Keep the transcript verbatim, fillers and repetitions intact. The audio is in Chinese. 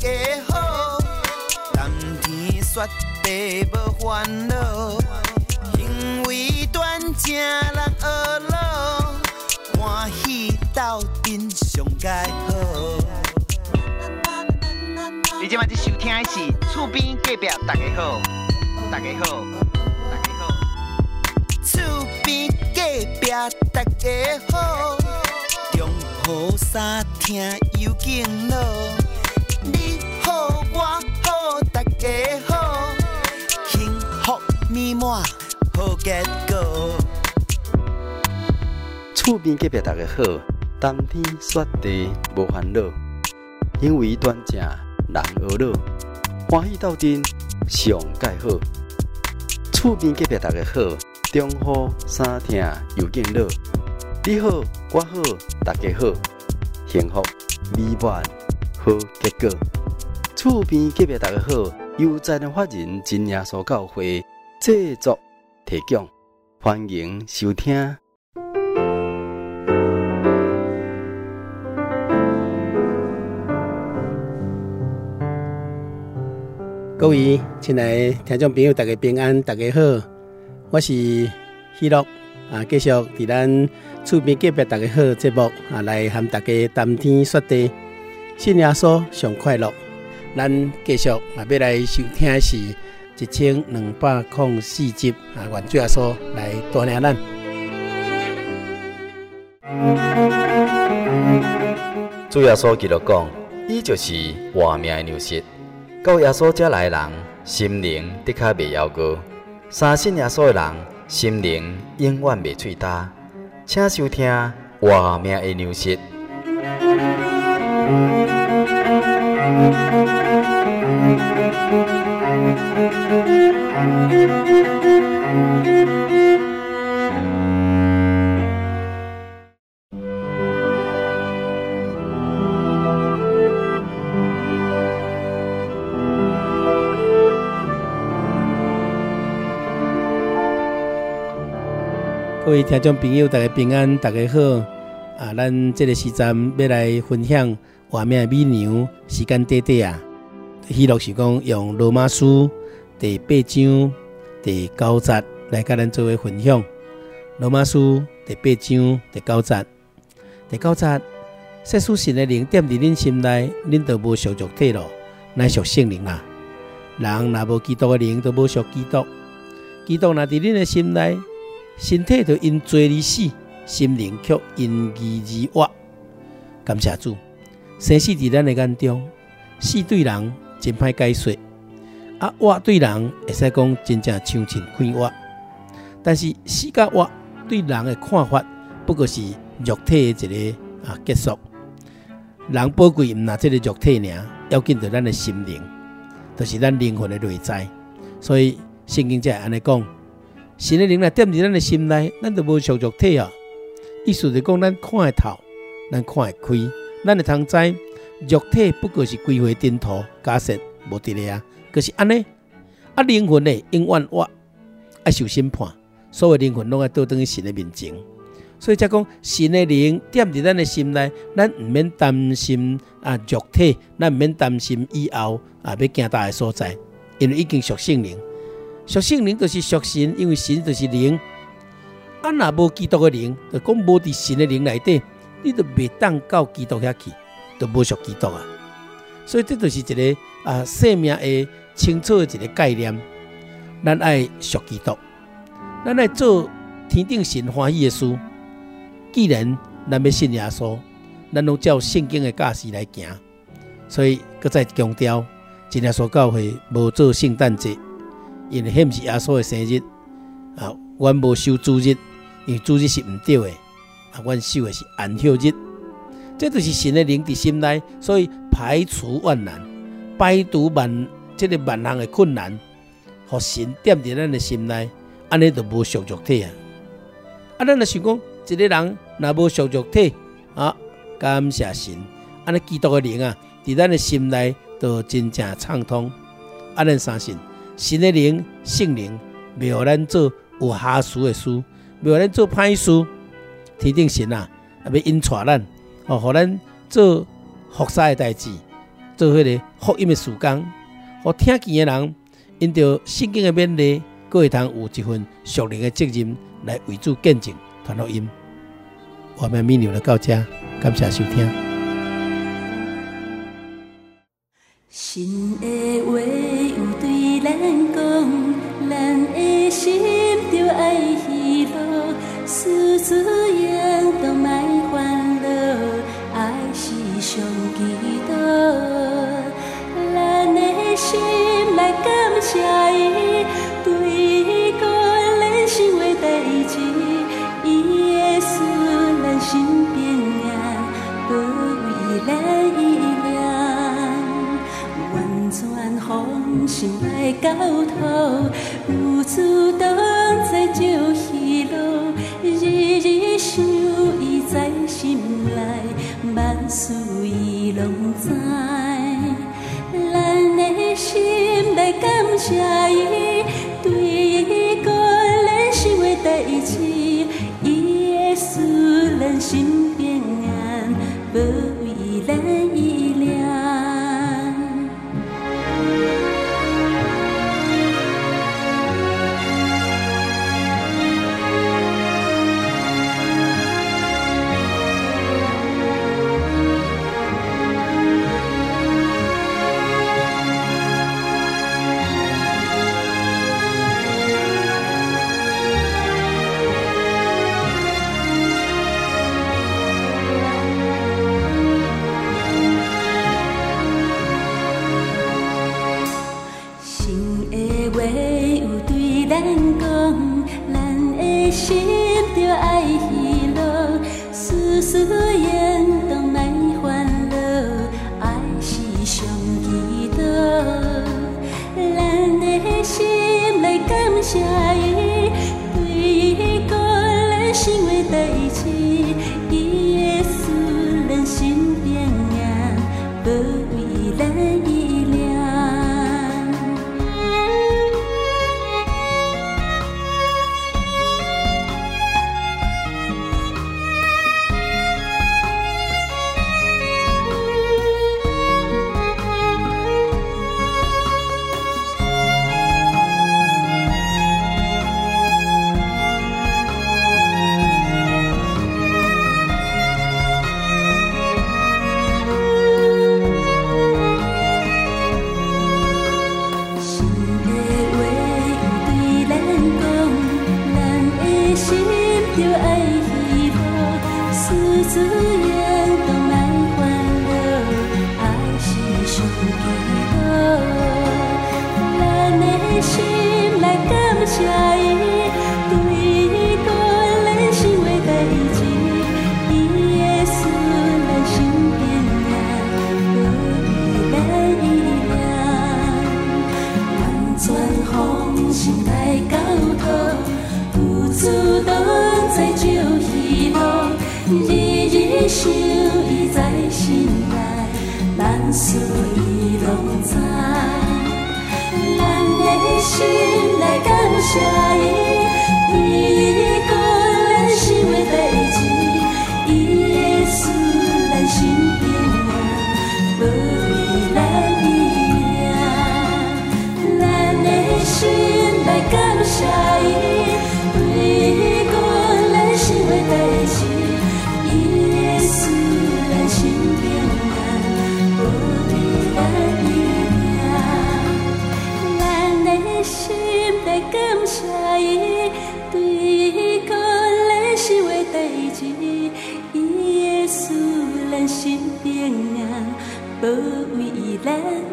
家好，谈天说地无烦恼，行为端正人学老，欢喜斗阵上佳好。你今晚在收听的是厝边隔壁大家好，大家好，大家好，厝边隔壁大家好，中好三听有敬老，你好我好大家好，幸福美满好结果。 厝边隔壁大家好，谈天说地无烦恼，行为端正人学老，欢喜斗阵上佳好。厝边隔壁大家好，中好三听有敬老，你好我好大家好，幸福美满好结果。厝边隔壁大家好，由在人法人真耶稣教会制作提供，欢迎收听。 各位亲爱的听众朋友，大家平安，大家好，我是喜乐啊，继续伫咱厝边隔壁大家好节目啊，来和大家谈天说地，信耶稣上快乐。咱继续啊，要来收听的是一千两百零四集啊，愿主耶稣来带领咱。 主耶稣基督讲，伊就是活命的粮食。到耶稣遮来的人，心灵的确袂夭糕；相信耶稣的人，心灵永远袂脆焦。请收听活命的粮食。 各位听众朋友，大家平安，大家好啊！咱这个时阵要来分享活命的美娘，时间短短啊。喜乐是讲用罗马书第八章第九节来跟咱做为分享。罗马书第八章第九节，第九节，世俗神的灵踮伫恁心内，恁就无属肉体咯，乃属圣灵啦。人若无基督的灵，就无属基督。基督若伫恁的心内，身体就因罪而死，心灵却因义而活。感谢主，生死伫咱的眼中，死对人真歹解说，啊活对人会使讲真正像像快活。但是死甲活对人的看法，不过是肉体的一个啊结束。人宝贵毋若这个肉体尔，要紧着咱的心灵，就是咱灵魂的内在。所以圣经才会安尼讲。神的灵来踮伫咱的心内，咱就无属肉体啊。意思就讲，咱看会透，咱看会开，咱会通知肉体不过是归回尘土，假设无伫咧啊，可是安尼啊，灵魂呢永远活，爱受审判，所有灵魂拢爱倒转去神的面前。所以才讲，神的灵踮伫咱的心内，咱毋免担心啊肉体，咱毋免担心以后啊要行大的所在，因为已经属圣灵。属圣灵就是属神，因为神就是灵。啊，若无基督的灵，就讲无伫神的灵内底，你就袂当到基督遐去，就无属基督啊。所以这就是一个啊生命的清楚的一个概念。咱爱属基督，咱爱做天顶神欢喜的事。既然咱要信耶稣，咱拢照圣经的教示来行。所以，搁再强调，真耶稣教会无做圣诞节。因为迄毋是耶稣的生日啊，阮无守主日，因为主日是毋对的啊，阮守的是安息日。这就是神的灵伫心内，所以排除万难，摆除万这个万项的困难，互神踮伫咱的心内，安尼就无属肉体啊。啊，咱若想讲一个人若无属肉体啊，感谢神，安尼基督的灵啊，伫咱的心内就真正畅通。啊，咱相信。神的灵、圣灵，袂互咱做有瑕疵的事，袂互咱做歹事。天顶神啊，要引带咱，哦，互咱做服侍的代志， 做迄个福音的事工，互听见的人因着圣经的勉励，佫会通有一份属灵的责任来为主见证传福音。我们闽南就到这，感谢收听。 神的话有对咱讲，咱的心就爱喜乐，事事应当莫烦恼，爱是上基督。咱的心来感谢伊，对个咱生活代志，伊的事咱身边啊，保卫咱依然。完全放心来交托，有主同在就喜乐，日日想伊在心内，万事伊拢知。咱的心来感谢伊，对个咱生活代志，伊的事咱身边安，保卫咱依然。事应当莫烦恼，爱是上基督。咱的心来感谢伊，对个咱生活代志，伊的事咱身边啊，保卫咱依然。身边啊，保卫咱。